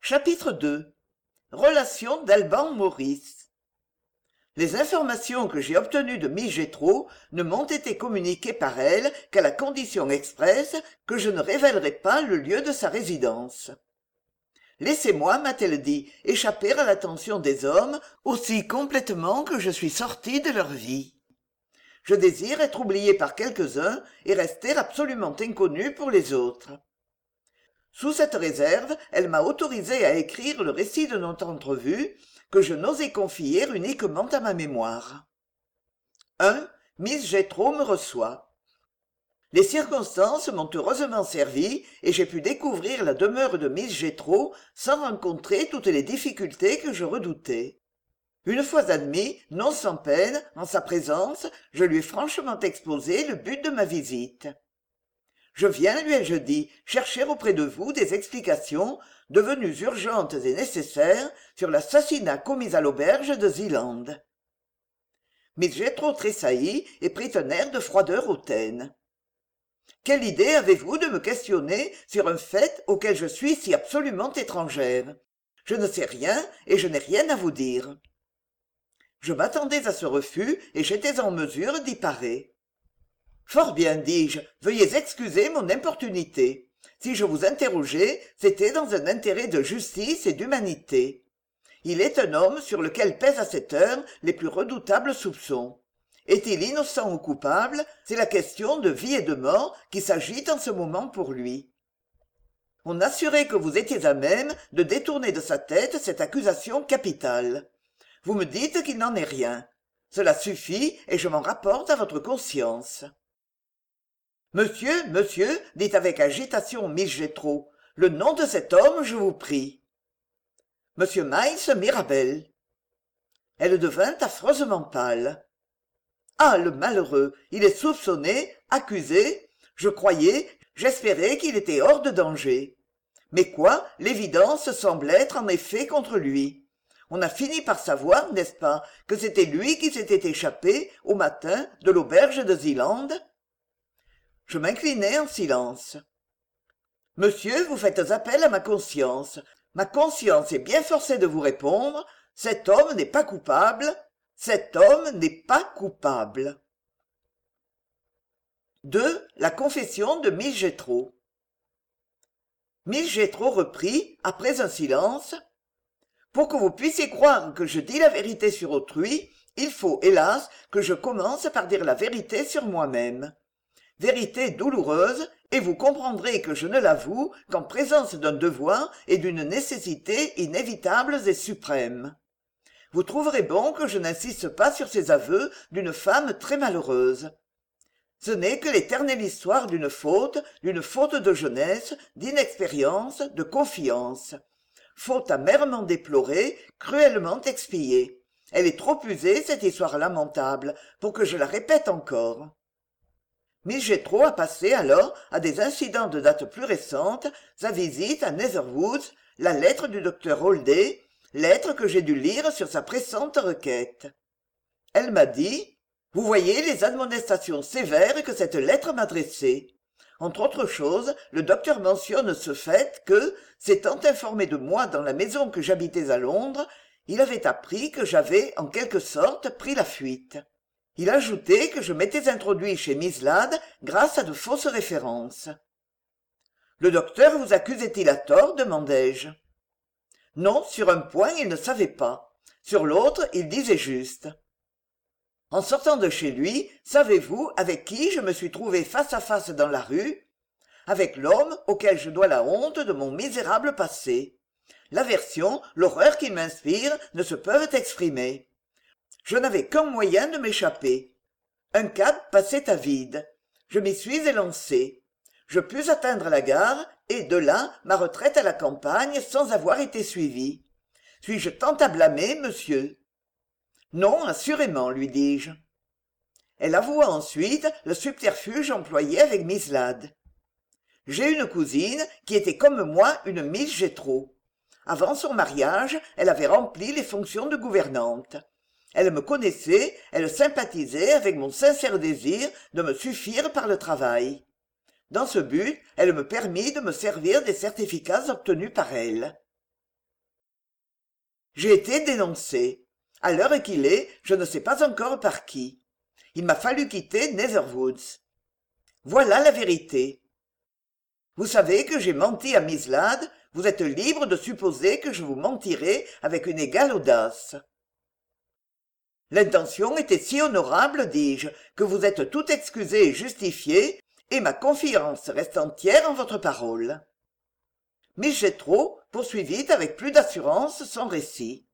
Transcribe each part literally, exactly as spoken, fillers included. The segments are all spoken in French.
Chapitre deux. Relation d'Alban Morris. Les informations que j'ai obtenues de Miss Jethro ne m'ont été communiquées par elle qu'à la condition expresse que je ne révélerai pas le lieu de sa résidence. Laissez-moi, m'a-t-elle dit, échapper à l'attention des hommes aussi complètement que je suis sortie de leur vie. Je désire être oubliée par quelques-uns et rester absolument inconnue pour les autres. Sous cette réserve, elle m'a autorisé à écrire le récit de notre entrevue, que je n'osais confier uniquement à ma mémoire. un. Miss Jethro me reçoit. Les circonstances m'ont heureusement servi et j'ai pu découvrir la demeure de Miss Jethro sans rencontrer toutes les difficultés que je redoutais. Une fois admis, non sans peine, en sa présence, je lui ai franchement exposé le but de ma visite. Je viens, lui ai-je dit, chercher auprès de vous des explications, devenues urgentes et nécessaires, sur l'assassinat commis à l'auberge de Zealand. Miss Jethro tressaillit et prit un air de froideur hautaine. Quelle idée avez-vous de me questionner sur un fait auquel je suis si absolument étrangère? Je ne sais rien et je n'ai rien à vous dire. Je m'attendais à ce refus et j'étais en mesure d'y parer. Fort bien, dis-je, veuillez excuser mon importunité. Si je vous interrogeais, c'était dans un intérêt de justice et d'humanité. Il est un homme sur lequel pèsent à cette heure les plus redoutables soupçons. Est-il innocent ou coupable? C'est la question de vie et de mort qui s'agite en ce moment pour lui. On assurait que vous étiez à même de détourner de sa tête cette accusation capitale. Vous me dites qu'il n'en est rien. Cela suffit et je m'en rapporte à votre conscience. Monsieur, monsieur, dit avec agitation Miss Jethro, le nom de cet homme, je vous prie. Monsieur Miles Mirabel. Elle devint affreusement pâle. Ah, le malheureux, il est soupçonné, accusé. Je croyais, j'espérais qu'il était hors de danger. Mais quoi, l'évidence semble être en effet contre lui. On a fini par savoir, n'est-ce pas, que c'était lui qui s'était échappé, au matin, de l'auberge de Zealand? Je m'inclinai en silence. Monsieur, vous faites appel à ma conscience. Ma conscience est bien forcée de vous répondre. Cet homme n'est pas coupable. Cet homme n'est pas coupable. deux. La confession de Miss Jethro. Miss Jethro reprit, après un silence. Pour que vous puissiez croire que je dis la vérité sur autrui, il faut, hélas, que je commence par dire la vérité sur moi-même. Vérité douloureuse, et vous comprendrez que je ne l'avoue qu'en présence d'un devoir et d'une nécessité inévitables et suprêmes. Vous trouverez bon que je n'insiste pas sur ces aveux d'une femme très malheureuse. Ce n'est que l'éternelle histoire d'une faute, d'une faute de jeunesse, d'inexpérience, de confiance. Faute amèrement déplorée, cruellement expiée. Elle est trop usée, cette histoire lamentable, pour que je la répète encore. Miss Jethro a passé alors à des incidents de date plus récente, sa visite à Netherwoods, la lettre du docteur Holday, lettre que j'ai dû lire sur sa pressante requête. Elle m'a dit « Vous voyez les admonestations sévères que cette lettre m'adressait. Entre autres choses, le docteur mentionne ce fait que, s'étant informé de moi dans la maison que j'habitais à Londres, il avait appris que j'avais, en quelque sorte, pris la fuite. Il ajoutait que je m'étais introduit chez Miss Ladd grâce à de fausses références. « Le docteur vous accusait-il à tort ?» demandai-je. Non, sur un point, il ne savait pas. Sur l'autre, il disait juste. En sortant de chez lui, savez-vous avec qui je me suis trouvé face à face dans la rue? Avec l'homme auquel je dois la honte de mon misérable passé. L'aversion, l'horreur qu'il m'inspire ne se peuvent exprimer. Je n'avais qu'un moyen de m'échapper. Un cab passait à vide. Je m'y suis élancé. Je pus atteindre la gare et, de là, ma retraite à la campagne sans avoir été suivi. Suis-je tant à blâmer, monsieur? Non, assurément, lui dis-je. Elle avoua ensuite le subterfuge employé avec Miss Ladd. J'ai une cousine qui était comme moi une Miss Jethro. Avant son mariage, elle avait rempli les fonctions de gouvernante. Elle me connaissait, elle sympathisait avec mon sincère désir de me suffire par le travail. Dans ce but, elle me permit de me servir des certificats obtenus par elle. J'ai été dénoncé. À l'heure qu'il est, je ne sais pas encore par qui. Il m'a fallu quitter Netherwoods. Voilà la vérité. Vous savez que j'ai menti à Miss Ladd, vous êtes libre de supposer que je vous mentirai avec une égale audace. L'intention était si honorable, dis-je, que vous êtes tout excusé et justifié, et ma confiance reste entière en votre parole. Miss Jethro poursuivit avec plus d'assurance son récit.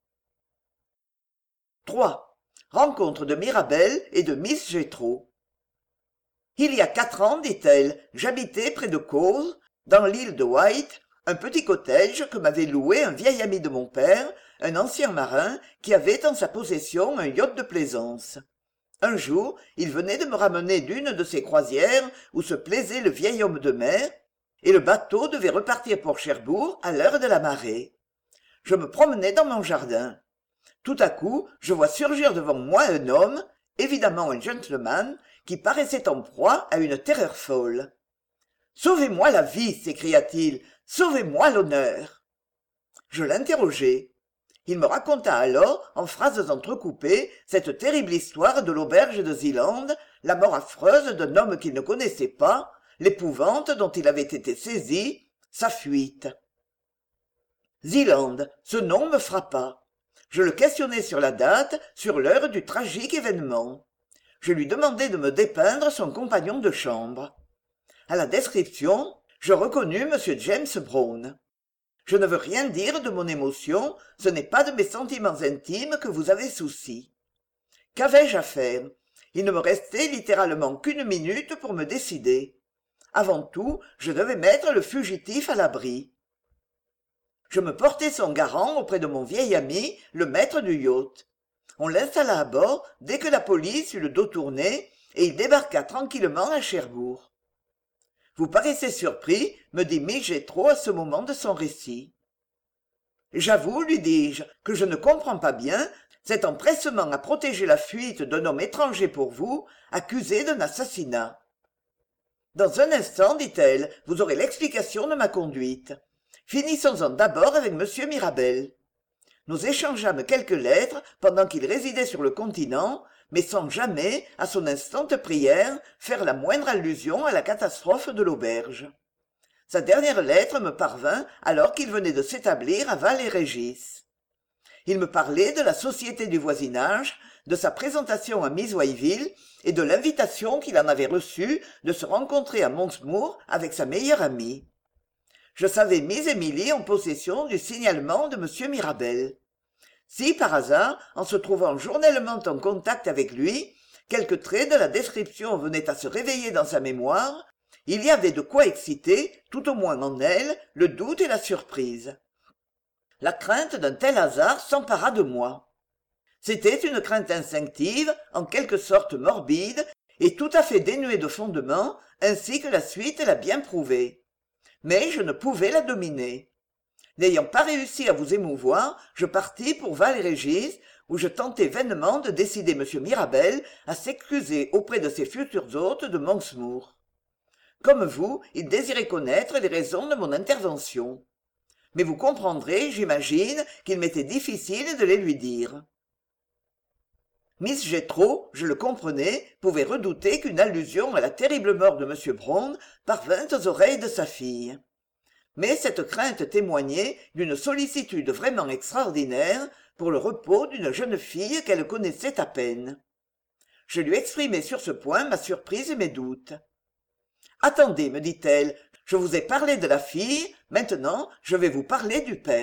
trois. Rencontre de Mirabel et de Miss Jethro. Il y a quatre ans, dit-elle, j'habitais près de Cowes, dans l'île de Wight, un petit cottage que m'avait loué un vieil ami de mon père, un ancien marin, qui avait en sa possession un yacht de plaisance. Un jour, il venait de me ramener d'une de ces croisières où se plaisait le vieil homme de mer, et le bateau devait repartir pour Cherbourg à l'heure de la marée. Je me promenais dans mon jardin. Tout à coup, je vois surgir devant moi un homme, évidemment un gentleman, qui paraissait en proie à une terreur folle. « Sauvez-moi la vie !» s'écria-t-il. « Sauvez-moi l'honneur !» Je l'interrogeai. Il me raconta alors, en phrases entrecoupées, cette terrible histoire de l'auberge de Zealand, la mort affreuse d'un homme qu'il ne connaissait pas, l'épouvante dont il avait été saisi, sa fuite. Zealand, ce nom me frappa. Je le questionnai sur la date, sur l'heure du tragique événement. Je lui demandai de me dépeindre son compagnon de chambre. À la description, je reconnus M. James Brown. Je ne veux rien dire de mon émotion, ce n'est pas de mes sentiments intimes que vous avez souci. Qu'avais-je à faire? Il ne me restait littéralement qu'une minute pour me décider. Avant tout, je devais mettre le fugitif à l'abri. Je me portai son garant auprès de mon vieil ami, le maître du yacht. On l'installa à bord dès que la police eut le dos tourné, et il débarqua tranquillement à Cherbourg. « Vous paraissez surpris, me dit Miss Jethro à ce moment de son récit. « J'avoue, lui dis-je, que je ne comprends pas bien cet empressement à protéger la fuite d'un homme étranger pour vous, accusé d'un assassinat. »« Dans un instant, dit-elle, vous aurez l'explication de ma conduite. Finissons-en d'abord avec M. Mirabel. Nous échangeâmes quelques lettres pendant qu'il résidait sur le continent, mais sans jamais, à son instante prière, faire la moindre allusion à la catastrophe de l'auberge. Sa dernière lettre me parvint alors qu'il venait de s'établir à Val-et-Régis. Il me parlait de la société du voisinage, de sa présentation à Miss Wyville et de l'invitation qu'il en avait reçue de se rencontrer à Monksmoor avec sa meilleure amie. Je savais Miss Emily en possession du signalement de M. Mirabel. Si, par hasard, en se trouvant journellement en contact avec lui, quelque trait de la description venait à se réveiller dans sa mémoire, il y avait de quoi exciter, tout au moins en elle, le doute et la surprise. La crainte d'un tel hasard s'empara de moi. C'était une crainte instinctive, en quelque sorte morbide, et tout à fait dénuée de fondement, ainsi que la suite l'a bien prouvé. Mais je ne pouvais la dominer. N'ayant pas réussi à vous émouvoir, je partis pour Val-et-Régis, où je tentai vainement de décider M. Mirabel à s'excuser auprès de ses futurs hôtes de Monksmoor. Comme vous, il désirait connaître les raisons de mon intervention. Mais vous comprendrez, j'imagine, qu'il m'était difficile de les lui dire. Miss Jethro, je le comprenais, pouvait redouter qu'une allusion à la terrible mort de M. Brown parvînt aux oreilles de sa fille. Mais cette crainte témoignait d'une sollicitude vraiment extraordinaire pour le repos d'une jeune fille qu'elle connaissait à peine. Je lui exprimai sur ce point ma surprise et mes doutes. « Attendez, me dit-elle, je vous ai parlé de la fille, maintenant je vais vous parler du père. »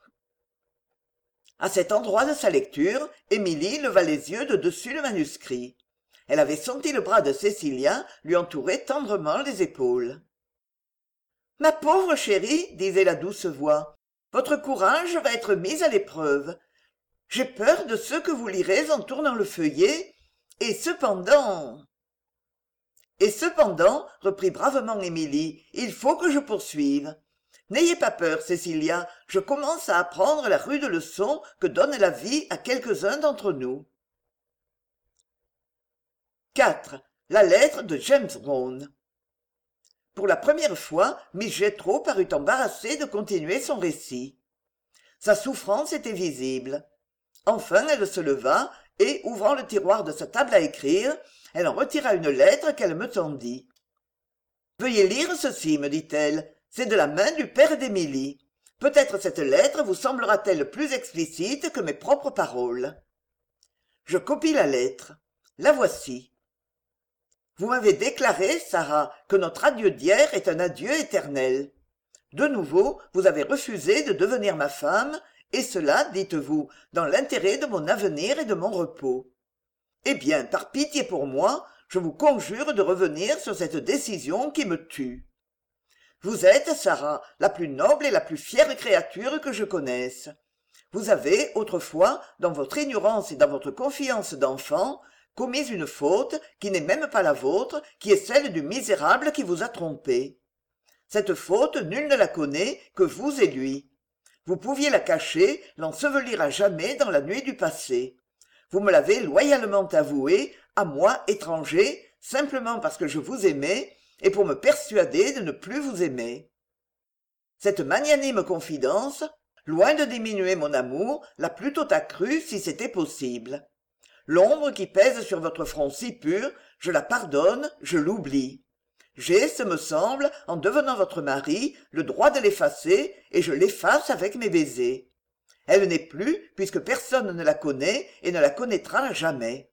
À cet endroit de sa lecture, Émilie leva les yeux de dessus le manuscrit. Elle avait senti le bras de Cécilia lui entourer tendrement les épaules. « Ma pauvre chérie, disait la douce voix, votre courage va être mis à l'épreuve. J'ai peur de ce que vous lirez en tournant le feuillet, et cependant... Et cependant, reprit bravement Émilie, il faut que je poursuive. N'ayez pas peur, Cécilia, je commence à apprendre la rude leçon que donne la vie à quelques-uns d'entre nous. quatre. La lettre de James Brown. Pour la première fois, Miss Jethro parut embarrassée de continuer son récit. Sa souffrance était visible. Enfin elle se leva et, ouvrant le tiroir de sa table à écrire, elle en retira une lettre qu'elle me tendit. « Veuillez lire ceci, me dit-elle, c'est de la main du père d'Émilie. Peut-être cette lettre vous semblera-t-elle plus explicite que mes propres paroles. » Je copie la lettre. La voici. « Vous m'avez déclaré, Sarah, que notre adieu d'hier est un adieu éternel. De nouveau, vous avez refusé de devenir ma femme, et cela, dites-vous, dans l'intérêt de mon avenir et de mon repos. Eh bien, par pitié pour moi, je vous conjure de revenir sur cette décision qui me tue. Vous êtes, Sarah, la plus noble et la plus fière créature que je connaisse. Vous avez, autrefois, dans votre ignorance et dans votre confiance d'enfant, commis une faute qui n'est même pas la vôtre, qui est celle du misérable qui vous a trompé. Cette faute, nul ne la connaît que vous et lui. Vous pouviez la cacher, l'ensevelir à jamais dans la nuit du passé. Vous me l'avez loyalement avoué, à moi, étranger, simplement parce que je vous aimais, et pour me persuader de ne plus vous aimer. Cette magnanime confidence, loin de diminuer mon amour, l'a plutôt accru si c'était possible. L'ombre qui pèse sur votre front si pur, je la pardonne, je l'oublie. J'ai, ce me semble, en devenant votre mari, le droit de l'effacer, et je l'efface avec mes baisers. Elle n'est plus, puisque personne ne la connaît et ne la connaîtra jamais.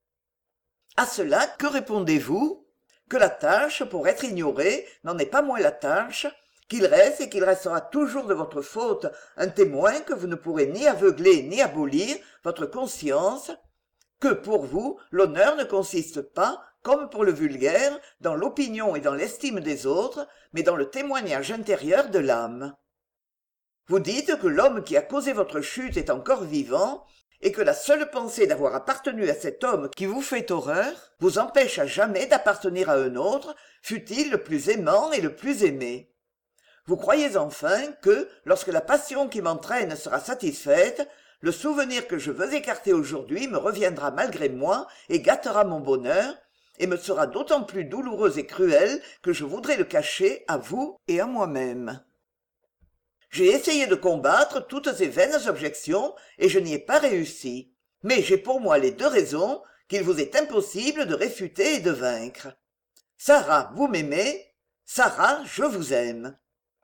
À cela, que répondez-vous? Que la tâche, pour être ignorée, n'en est pas moins la tâche, qu'il reste et qu'il restera toujours de votre faute un témoin que vous ne pourrez ni aveugler ni abolir, votre conscience, que pour vous, l'honneur ne consiste pas, comme pour le vulgaire, dans l'opinion et dans l'estime des autres, mais dans le témoignage intérieur de l'âme. Vous dites que l'homme qui a causé votre chute est encore vivant, et que la seule pensée d'avoir appartenu à cet homme qui vous fait horreur vous empêche à jamais d'appartenir à un autre, fût-il le plus aimant et le plus aimé. Vous croyez enfin que, lorsque la passion qui m'entraîne sera satisfaite, le souvenir que je veux écarter aujourd'hui me reviendra malgré moi et gâtera mon bonheur, et me sera d'autant plus douloureux et cruel que je voudrais le cacher à vous et à moi-même. J'ai essayé de combattre toutes ces vaines objections, et je n'y ai pas réussi. Mais j'ai pour moi les deux raisons qu'il vous est impossible de réfuter et de vaincre. Sarah, vous m'aimez. Sarah, je vous aime.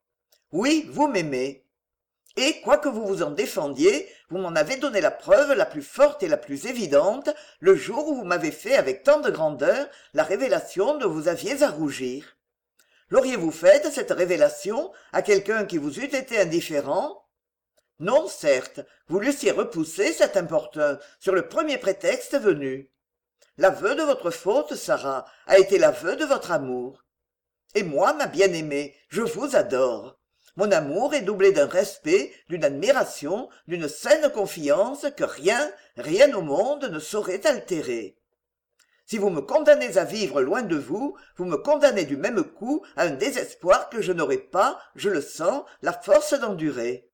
Oui, vous m'aimez. Et, quoique vous vous en défendiez, vous m'en avez donné la preuve la plus forte et la plus évidente le jour où vous m'avez fait avec tant de grandeur la révélation dont vous aviez à rougir. L'auriez-vous faite, cette révélation, à quelqu'un qui vous eût été indifférent? Non, certes, vous l'eussiez repoussé, cet importun, sur le premier prétexte venu. L'aveu de votre faute, Sarah, a été l'aveu de votre amour. Et moi, ma bien-aimée, je vous adore. Mon amour est doublé d'un respect, d'une admiration, d'une saine confiance que rien, rien au monde ne saurait altérer. Si vous me condamnez à vivre loin de vous, vous me condamnez du même coup à un désespoir que je n'aurai pas, je le sens, la force d'endurer.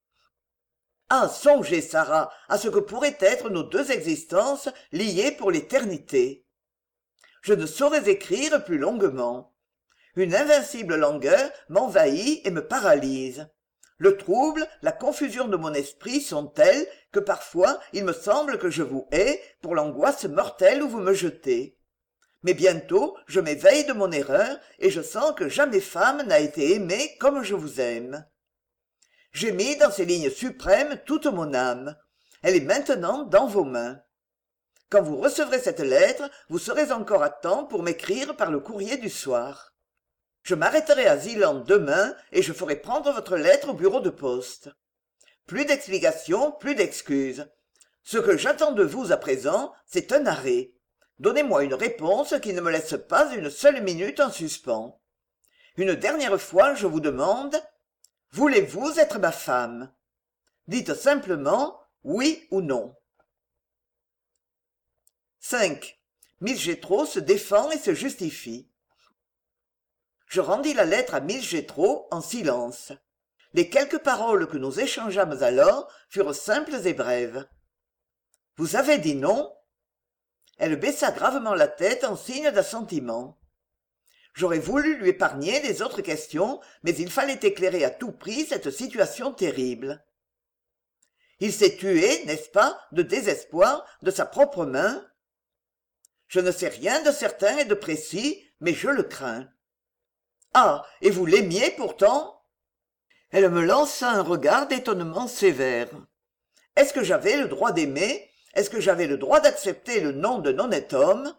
Ah, songez, Sarah, à ce que pourraient être nos deux existences liées pour l'éternité. Je ne saurais écrire plus longuement. Une invincible langueur m'envahit et me paralyse. Le trouble, la confusion de mon esprit sont tels que parfois il me semble que je vous hais pour l'angoisse mortelle où vous me jetez. Mais bientôt je m'éveille de mon erreur et je sens que jamais femme n'a été aimée comme je vous aime. J'ai mis dans ces lignes suprêmes toute mon âme. Elle est maintenant dans vos mains. Quand vous recevrez cette lettre, vous serez encore à temps pour m'écrire par le courrier du soir. Je m'arrêterai à Zealand demain et je ferai prendre votre lettre au bureau de poste. Plus d'explications, plus d'excuses. Ce que j'attends de vous à présent, c'est un arrêt. Donnez-moi une réponse qui ne me laisse pas une seule minute en suspens. Une dernière fois, je vous demande, voulez-vous être ma femme? Dites simplement oui ou non. cinq. Miss Jethro se défend et se justifie. Je rendis la lettre à Miss Jethro en silence. Les quelques paroles que nous échangeâmes alors furent simples et brèves. « Vous avez dit non ?» Elle baissa gravement la tête en signe d'assentiment. J'aurais voulu lui épargner les autres questions, mais il fallait éclairer à tout prix cette situation terrible. Il s'est tué, n'est-ce pas, de désespoir, de sa propre main? Je ne sais rien de certain et de précis, mais je le crains. Ah, et vous l'aimiez pourtant? Elle me lança un regard d'étonnement sévère. Est-ce que j'avais le droit d'aimer? Est-ce que j'avais le droit d'accepter le nom d'un honnête homme?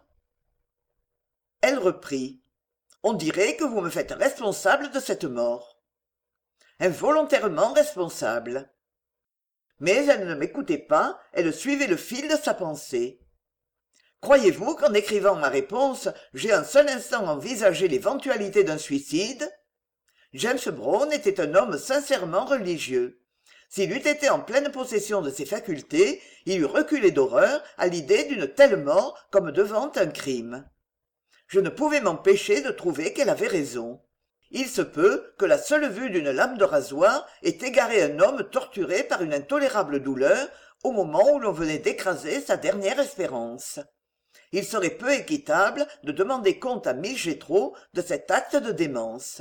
Elle reprit. On dirait que vous me faites responsable de cette mort. Involontairement responsable. Mais elle ne m'écoutait pas, elle suivait le fil de sa pensée. Croyez-vous qu'en écrivant ma réponse, j'ai un seul instant envisagé l'éventualité d'un suicide? James Brown était un homme sincèrement religieux. S'il eût été en pleine possession de ses facultés, il eût reculé d'horreur à l'idée d'une telle mort comme devant un crime. Je ne pouvais m'empêcher de trouver qu'elle avait raison. Il se peut que la seule vue d'une lame de rasoir ait égaré un homme torturé par une intolérable douleur au moment où l'on venait d'écraser sa dernière espérance. Il serait peu équitable de demander compte à Miss Jethro de cet acte de démence.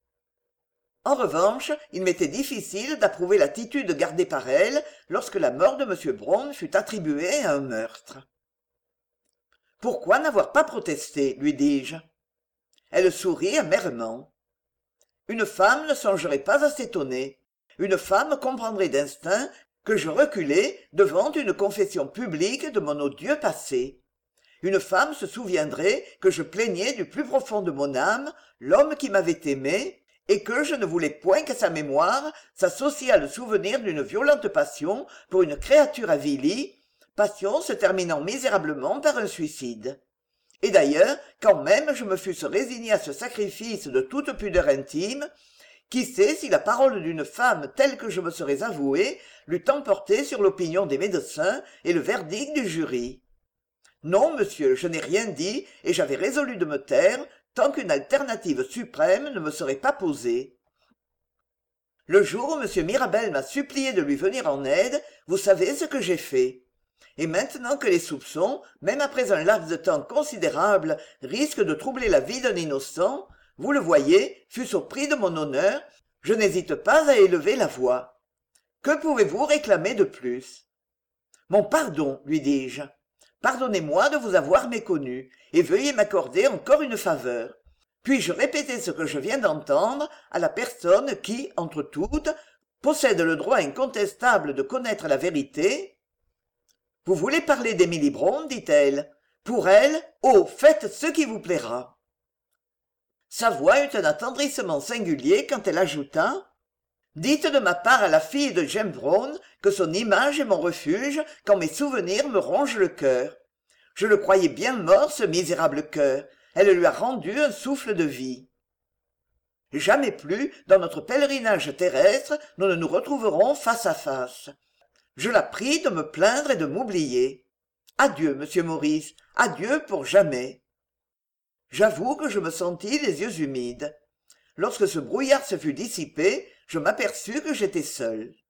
En revanche, il m'était difficile d'approuver l'attitude gardée par elle lorsque la mort de M. Brown fut attribuée à un meurtre. « Pourquoi n'avoir pas protesté ?» lui dis-je. Elle sourit amèrement. Une femme ne songerait pas à s'étonner. Une femme comprendrait d'instinct que je reculais devant une confession publique de mon odieux passé. Une femme se souviendrait que je plaignais du plus profond de mon âme l'homme qui m'avait aimé, et que je ne voulais point qu'à sa mémoire s'associât le souvenir d'une violente passion pour une créature avilie, passion se terminant misérablement par un suicide. Et d'ailleurs, quand même je me fusse résigné à ce sacrifice de toute pudeur intime, qui sait si la parole d'une femme telle que je me serais avoué l'eût emporté sur l'opinion des médecins et le verdict du jury. Non, monsieur, je n'ai rien dit, et j'avais résolu de me taire, tant qu'une alternative suprême ne me serait pas posée. Le jour où M. Mirabel m'a supplié de lui venir en aide, vous savez ce que j'ai fait. Et maintenant que les soupçons, même après un laps de temps considérable, risquent de troubler la vie d'un innocent, vous le voyez, fût-ce au prix de mon honneur, je n'hésite pas à élever la voix. Que pouvez-vous réclamer de plus? Mon pardon, lui dis-je. Pardonnez-moi de vous avoir méconnu, et veuillez m'accorder encore une faveur. Puis-je répéter ce que je viens d'entendre à la personne qui, entre toutes, possède le droit incontestable de connaître la vérité? Vous voulez parler d'Émilie Brown, dit-elle. Pour elle, oh, faites ce qui vous plaira. Sa voix eut un attendrissement singulier quand elle ajouta: dites de ma part à la fille de James Brown que son image est mon refuge quand mes souvenirs me rongent le cœur. Je le croyais bien mort, ce misérable cœur. Elle lui a rendu un souffle de vie. Jamais plus, dans notre pèlerinage terrestre, nous ne nous retrouverons face à face. Je la prie de me plaindre et de m'oublier. Adieu, monsieur Maurice, adieu pour jamais. J'avoue que je me sentis les yeux humides. Lorsque ce brouillard se fut dissipé, je m'aperçus que j'étais seul.